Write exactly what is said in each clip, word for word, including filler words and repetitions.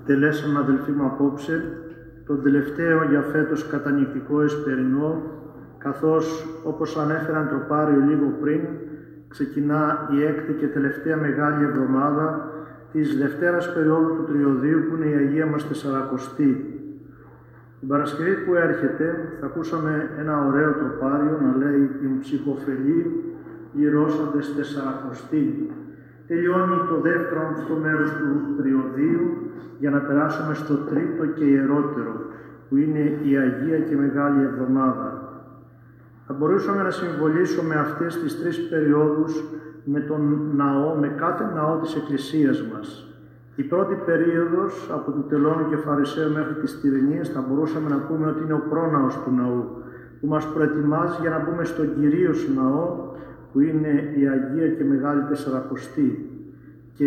τελέσαμε, αδελφοί μου, απόψε τον τελευταίο για φέτος κατανυκτικό εσπερινό, καθώς, όπως ανέφεραν τροπάριο λίγο πριν, ξεκινά η έκτη και τελευταία μεγάλη εβδομάδα της Δευτέρας περίοδου του Τριωδίου, που είναι η Αγία μας Τεσσαρακοστή. Την Παρασκευή που έρχεται θα ακούσαμε ένα ωραίο τροπάριο να λέει την ψυχοφελή γυρώσαντες Τεσσαρακοστή. Τελειώνει το δεύτερο αυτό μέρος του Τριωδίου για να περάσουμε στο τρίτο και ιερότερο, που είναι η Αγία και Μεγάλη Εβδομάδα. Θα μπορούσαμε να συμβολήσουμε αυτές τις τρεις περιόδους με τον ναό, με κάθε ναό της Εκκλησίας μας. Η πρώτη περίοδος, από του Τελώνου και Φαρισαίου μέχρι τις Τυριννίες, θα μπορούσαμε να πούμε ότι είναι ο πρόναος του ναού, που μας προετοιμάζει για να μπούμε στον κυρίως ναό, που είναι η Αγία και Μεγάλη Τεσσαρακοστή. Και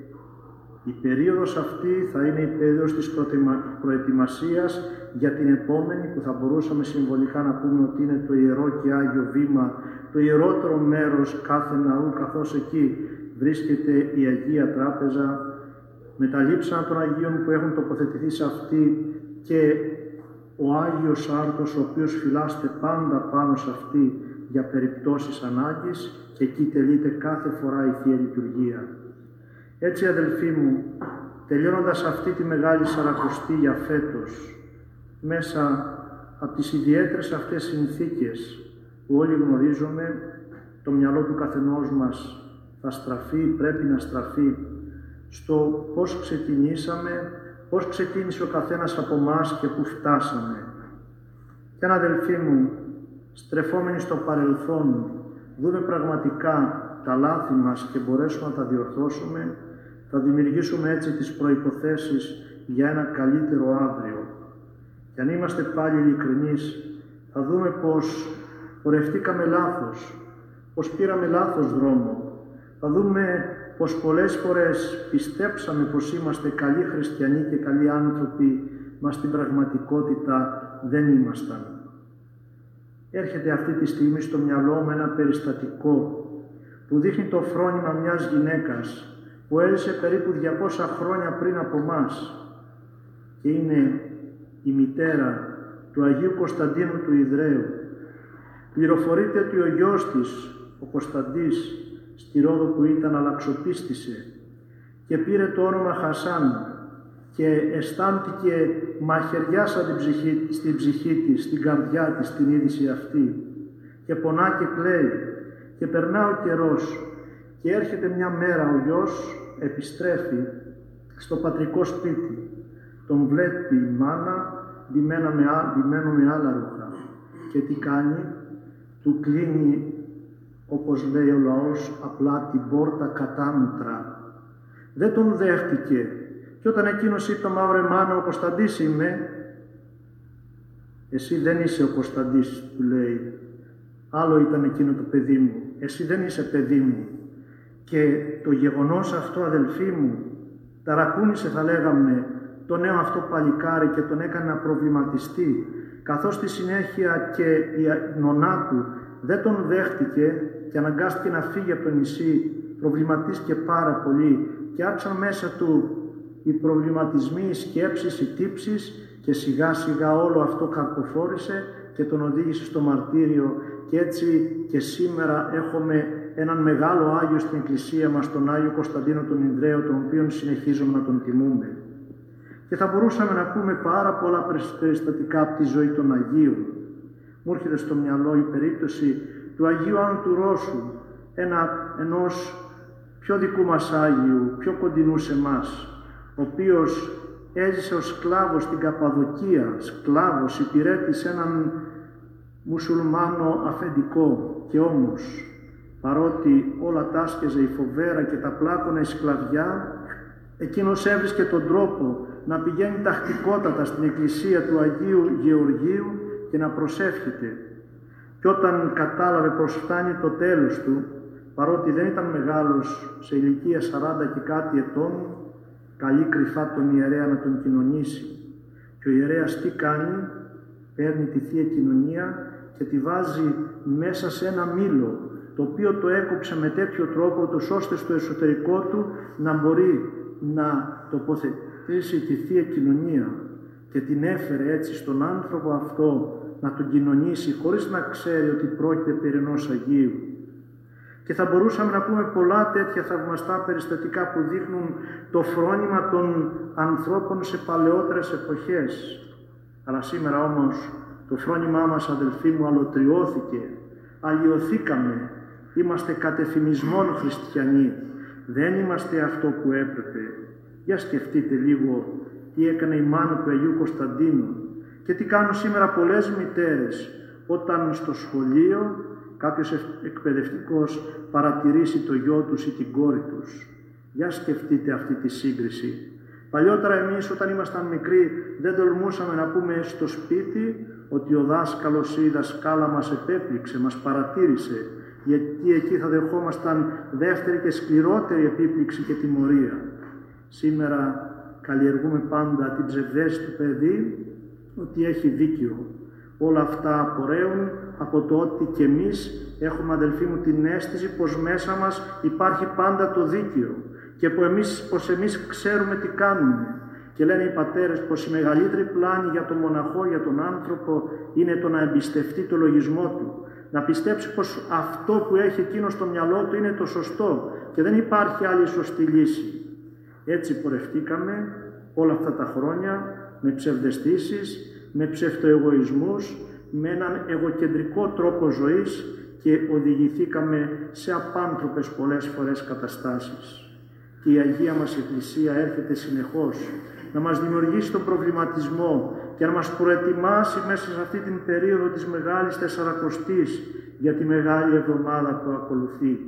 η περίοδος αυτή θα είναι η περίοδος της προετοιμασίας για την επόμενη, που θα μπορούσαμε συμβολικά να πούμε ότι είναι το Ιερό και Άγιο Βήμα, το ιερότερο μέρος κάθε ναού, καθώς εκεί βρίσκεται η Αγία Τράπεζα, με τα λείψανα των Αγίων που έχουν τοποθετηθεί σε αυτή και ο Άγιος Άρτος, ο οποίος φυλάσσεται πάντα πάνω σε αυτή για περιπτώσεις ανάγκης, και εκεί τελείται κάθε φορά η Θεία Λειτουργία. Έτσι, αδελφοί μου, τελειώνοντας αυτή τη Μεγάλη Σαρακοστή για φέτος, μέσα από τις ιδιαίτερες αυτές συνθήκες που όλοι γνωρίζουμε, το μυαλό του καθενός μας θα στραφεί, πρέπει να στραφεί στο πώς ξεκινήσαμε, πώς ξεκίνησε ο καθένας από εμάς και πού φτάσαμε. Και αν, αδελφοί μου, στρεφόμενοι στο παρελθόν, δούμε πραγματικά τα λάθη μας και μπορέσουμε να τα διορθώσουμε, θα δημιουργήσουμε έτσι τις προϋποθέσεις για ένα καλύτερο αύριο. Και αν είμαστε πάλι ειλικρινείς, θα δούμε πως πορευτήκαμε λάθος, πως πήραμε λάθος δρόμο. Θα δούμε πως πολλές φορές πιστέψαμε πως είμαστε καλοί χριστιανοί και καλοί άνθρωποι, μα στην πραγματικότητα δεν ήμασταν. Έρχεται αυτή τη στιγμή στο μυαλό μου ένα περιστατικό που δείχνει το φρόνημα μιας γυναίκας που έζησε περίπου διακόσια χρόνια πριν από μας, και είναι η μητέρα του Αγίου Κωνσταντίνου του Ιδραίου. Πληροφορείται ότι ο γιος της, ο Κωνσταντής, στη Ρόδο που ήταν, αλλαξοπίστησε και πήρε το όνομα Χασάν και αισθάνθηκε μαχαιριά στην ψυχή, στην ψυχή της, στην καρδιά της, την είδηση αυτή, και πονά και κλαίει. Και περνά ο καιρός και έρχεται μια μέρα ο γιος, επιστρέφει στο πατρικό σπίτι. Τον βλέπει η μάνα ντυμένο με, ντυμένο με άλλα ρούχα. Και τι κάνει? Του κλείνει, όπως λέει ο λαός, απλά την πόρτα κατάμουτρα. Δεν τον δέχτηκε. Και όταν εκείνος είπε, «Μαύρε μάνα, ο Κωνσταντής είμαι», «Εσύ δεν είσαι ο Κωνσταντής», του λέει. «Άλλο ήταν εκείνο το παιδί μου. Εσύ δεν είσαι παιδί μου». Και το γεγονός αυτό, αδελφοί μου, ταρακούνησε, θα λέγαμε, το νέο αυτό παλικάρι και τον έκανε να προβληματιστεί, καθώς στη συνέχεια και η νονά του δεν τον δέχτηκε και αναγκάστηκε να φύγει από το νησί. Προβληματίστηκε πάρα πολύ και άρχισαν μέσα του οι προβληματισμοί, οι σκέψεις, οι τύψεις, και σιγά σιγά όλο αυτό καρποφόρησε και τον οδήγησε στο μαρτύριο. Και έτσι και σήμερα έχουμε έναν μεγάλο Άγιο στην Εκκλησία μας, τον Άγιο Κωνσταντίνο τον Ινδραίο, τον οποίον συνεχίζουμε να τον τιμούμε. Και θα μπορούσαμε να πούμε πάρα πολλά περιστατικά από τη ζωή των Αγίων. Μου έρχεται στο μυαλό η περίπτωση του Αγίου Άννου του Ρώσου, ένα, ενός πιο δικού μας Άγιου, πιο κοντινού σε εμάς, ο οποίος έζησε ως σκλάβος στην Καπαδοκία, σκλάβος, υπηρέτης έναν μουσουλμάνο αφεντικό, και όμως, παρότι όλα τάσκεζε η φοβέρα και τα πλάκωνα η σκλαβιά, εκείνος έβρισκε τον τρόπο να πηγαίνει τακτικότατα στην εκκλησία του Αγίου Γεωργίου και να προσεύχεται. Και όταν κατάλαβε πως φτάνει το τέλος του, παρότι δεν ήταν μεγάλος, σε ηλικία σαράντα και κάτι ετών, καλεί κρυφά τον ιερέα να τον κοινωνήσει. Και ο ιερέας τι κάνει? Παίρνει τη Θεία Κοινωνία και τη βάζει μέσα σε ένα μήλο, το οποίο το έκοψε με τέτοιο τρόπο, ώστε στο εσωτερικό του να μπορεί να τοποθετήσει τη Θεία Κοινωνία και την έφερε έτσι στον άνθρωπο αυτό να τον κοινωνήσει χωρίς να ξέρει ότι πρόκειται περί ενός Αγίου. Και θα μπορούσαμε να πούμε πολλά τέτοια θαυμαστά περιστατικά που δείχνουν το φρόνημα των ανθρώπων σε παλαιότερες εποχές. Αλλά σήμερα όμως το φρόνημά μας, αδελφοί μου, αλωτριώθηκε, αλλοιωθήκαμε, είμαστε κατεφημισμόν χριστιανοί, δεν είμαστε αυτό που έπρεπε. Για σκεφτείτε λίγο τι έκανε η μάνα του Αγίου Κωνσταντίνου και τι κάνουν σήμερα πολλές μητέρες όταν στο σχολείο κάποιος εκπαιδευτικός παρατηρήσει το γιο τους ή την κόρη τους. Για σκεφτείτε αυτή τη σύγκριση. Παλιότερα εμείς όταν ήμασταν μικροί δεν τολμούσαμε να πούμε στο σπίτι ότι ο δάσκαλος ή η δασκάλα μας επέπληξε, μας παρατήρησε, γιατί εκεί θα δεχόμασταν δεύτερη και σκληρότερη επίπληξη και τιμωρία. Σήμερα καλλιεργούμε πάντα την ψευδέστηση του παιδί ότι έχει δίκιο. Όλα αυτά απορρέουν από το ότι και εμείς έχουμε, αδελφοί μου, την αίσθηση πως μέσα μας υπάρχει πάντα το δίκαιο και πως εμείς, πως εμείς ξέρουμε τι κάνουμε. Και λένε οι πατέρες πως η μεγαλύτερη πλάνη για τον μοναχό, για τον άνθρωπο, είναι το να εμπιστευτεί το λογισμό του. Να πιστέψει πως αυτό που έχει εκείνο στο μυαλό του είναι το σωστό και δεν υπάρχει άλλη σωστή λύση. Έτσι πορευτήκαμε όλα αυτά τα χρόνια με ψευδαισθήσεις, με ψευτοεγωισμούς, με έναν εγωκεντρικό τρόπο ζωής και οδηγηθήκαμε σε απάνθρωπες πολλές φορές καταστάσεις. Και η Αγία μας Εκκλησία έρχεται συνεχώς να μας δημιουργήσει τον προβληματισμό και να μας προετοιμάσει μέσα σε αυτή την περίοδο της Μεγάλης Τεσσαρακοστής για τη Μεγάλη Εβδομάδα που ακολουθεί.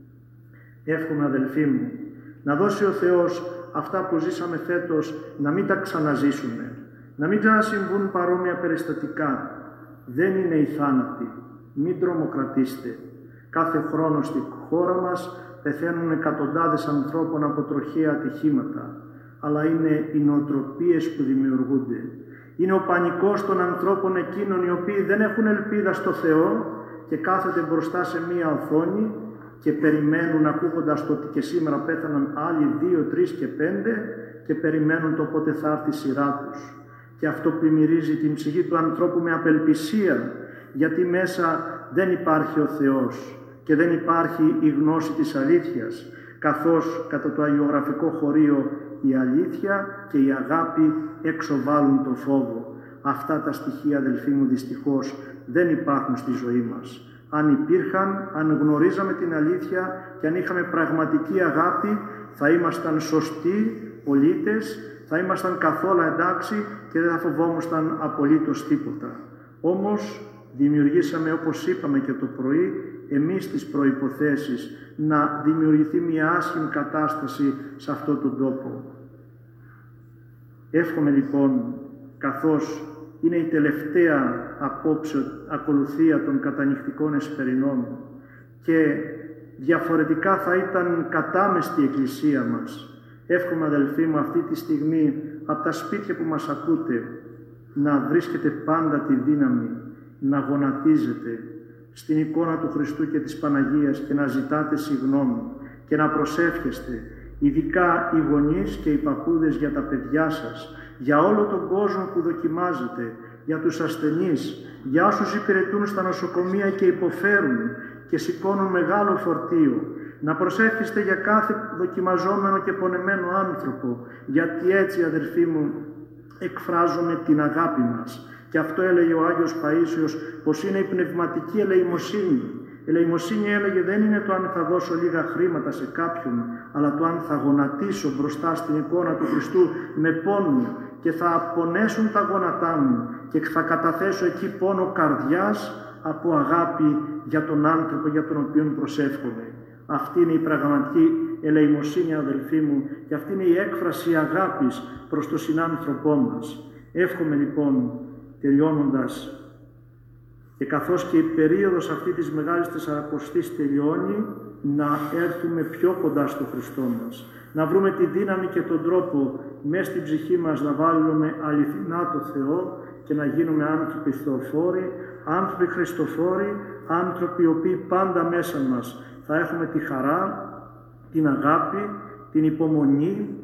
Εύχομαι, αδελφοί μου, να δώσει ο Θεός αυτά που ζήσαμε φέτος να μην τα ξαναζήσουμε, να μην ξανασυμβούν παρόμοια περιστατικά. Δεν είναι οι θάνατοι, μην τρομοκρατήστε. Κάθε χρόνο στη χώρα μας πεθαίνουν εκατοντάδες ανθρώπων από τροχαία ατυχήματα, αλλά είναι οι νοοτροπίες που δημιουργούνται. Είναι ο πανικός των ανθρώπων εκείνων οι οποίοι δεν έχουν ελπίδα στο Θεό και κάθονται μπροστά σε μία οθόνη και περιμένουν, ακούγοντας το ότι και σήμερα πέθαναν άλλοι δύο, τρεις και πέντε, και περιμένουν το πότε θα έρθει η σειρά τους. Και αυτό πλημμυρίζει την ψυχή του ανθρώπου με απελπισία, γιατί μέσα δεν υπάρχει ο Θεός και δεν υπάρχει η γνώση της αλήθειας, καθώς κατά το αγιογραφικό χωρίο η αλήθεια και η αγάπη εξοβάλλουν το φόβο. Αυτά τα στοιχεία, αδελφοί μου, δυστυχώς δεν υπάρχουν στη ζωή μας. Αν υπήρχαν, αν γνωρίζαμε την αλήθεια και αν είχαμε πραγματική αγάπη, θα ήμασταν σωστοί πολίτες, θα ήμασταν καθόλου εντάξει και δεν θα φοβόμασταν απολύτως τίποτα. Όμως δημιουργήσαμε, όπως είπαμε και το πρωί, εμείς τις προϋποθέσεις να δημιουργηθεί μια άσχημη κατάσταση σε αυτόν τον τόπο. Εύχομαι λοιπόν, καθώς είναι η τελευταία απόψε ακολουθία των κατανυχτικών εσπερινών και διαφορετικά θα ήταν κατάμεστη η Εκκλησία μας, εύχομαι, αδελφοί μου, αυτή τη στιγμή από τα σπίτια που μας ακούτε να βρίσκετε πάντα τη δύναμη να γονατίζετε στην εικόνα του Χριστού και της Παναγίας και να ζητάτε συγγνώμη και να προσεύχεστε, ειδικά οι γονείς και οι παππούδες, για τα παιδιά σας, για όλο τον κόσμο που δοκιμάζεται, για τους ασθενείς, για όσους υπηρετούν στα νοσοκομεία και υποφέρουν και σηκώνουν μεγάλο φορτίο. Να προσεύχεστε για κάθε δοκιμαζόμενο και πονεμένο άνθρωπο, γιατί έτσι, αδελφοί μου, εκφράζουμε την αγάπη μας. Και αυτό έλεγε ο Άγιος Παΐσιος, πως είναι η πνευματική ελεημοσύνη. Η ελεημοσύνη, έλεγε, δεν είναι το αν θα δώσω λίγα χρήματα σε κάποιον, αλλά το αν θα γονατίσω μπροστά στην εικόνα του Χριστού με πόνο και θα απονέσουν τα γόνατά μου και θα καταθέσω εκεί πόνο καρδιάς από αγάπη για τον άνθρωπο για τον οποίο προσεύχομαι. Αυτή είναι η πραγματική ελεημοσύνη, αδελφοί μου, και αυτή είναι η έκφραση αγάπης προς τον συνάνθρωπό μας. Εύχομαι λοιπόν, τελειώνοντας, και καθώς και η περίοδος αυτή της Μεγάλης Τεσσαρακοστής τελειώνει, να έρθουμε πιο κοντά στο Χριστό μας. Να βρούμε τη δύναμη και τον τρόπο μέσα στην ψυχή μας να βάλουμε αληθινά το Θεό και να γίνουμε άνθρωποι θεοφόροι, άνθρωποι χριστοφόροι, άνθρωποι οι οποίοι πάντα μέσα μας θα έχουμε τη χαρά, την αγάπη, την υπομονή,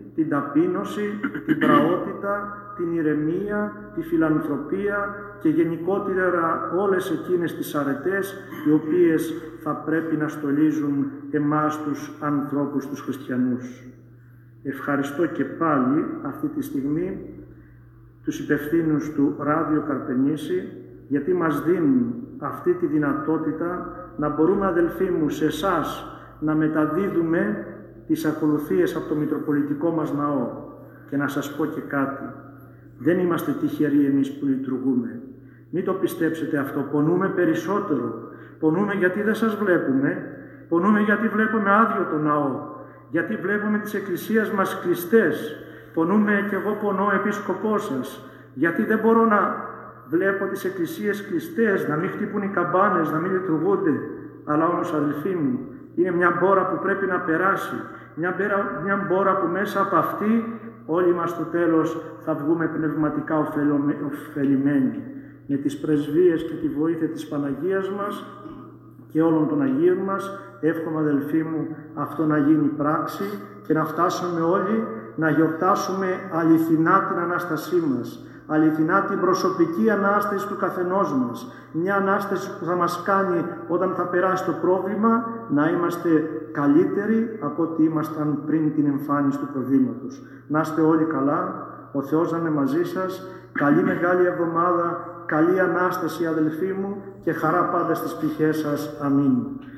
την ταπείνωση, την πραότητα, την ηρεμία, τη φιλανθρωπία και γενικότερα όλες εκείνες τις αρετές οι οποίες θα πρέπει να στολίζουν εμάς τους ανθρώπους, τους χριστιανούς. Ευχαριστώ και πάλι αυτή τη στιγμή τους υπευθύνους του Ράδιο Καρπενήσι, γιατί μας δίνουν αυτή τη δυνατότητα να μπορούμε, αδελφοί μου, σε εσάς να μεταδίδουμε τις ακολουθίες από το Μητροπολιτικό μας Ναό. Και να σας πω και κάτι, δεν είμαστε τυχεροί εμείς που λειτουργούμε. Μην το πιστέψετε αυτό, πονούμε περισσότερο. Πονούμε γιατί δεν σας βλέπουμε, πονούμε γιατί βλέπουμε άδειο το Ναό, γιατί βλέπουμε τις εκκλησίες μας κλειστές. Πονούμε και εγώ πονώ, επίσκοπός σας, γιατί δεν μπορώ να βλέπω τις εκκλησίες κλειστές, να μην χτυπούν οι καμπάνες, να μην λειτουργούνται. Αλλά όμως, αδελφοί μου, είναι μια μπόρα που πρέπει να περάσει. Μια, μπέρα, μια μπόρα που μέσα από αυτή όλοι μας στο τέλος θα βγούμε πνευματικά ωφελημένοι. Με τις πρεσβείες και τη βοήθεια της Παναγίας μας και όλων των Αγίων μας, εύχομαι, αδελφοί μου, αυτό να γίνει πράξη και να φτάσουμε όλοι να γιορτάσουμε αληθινά την Ανάστασή μας, αληθινά την προσωπική Ανάσταση του καθενός μας, μια Ανάσταση που θα μας κάνει όταν θα περάσει το πρόβλημα να είμαστε καλύτεροι από ό,τι ήμασταν πριν την εμφάνιση του προβλήματος. Να είστε όλοι καλά, ο Θεός να είναι μαζί σας, καλή μεγάλη εβδομάδα, καλή Ανάσταση, αδελφοί μου, και χαρά πάντα στις ψυχές σας. Αμήν.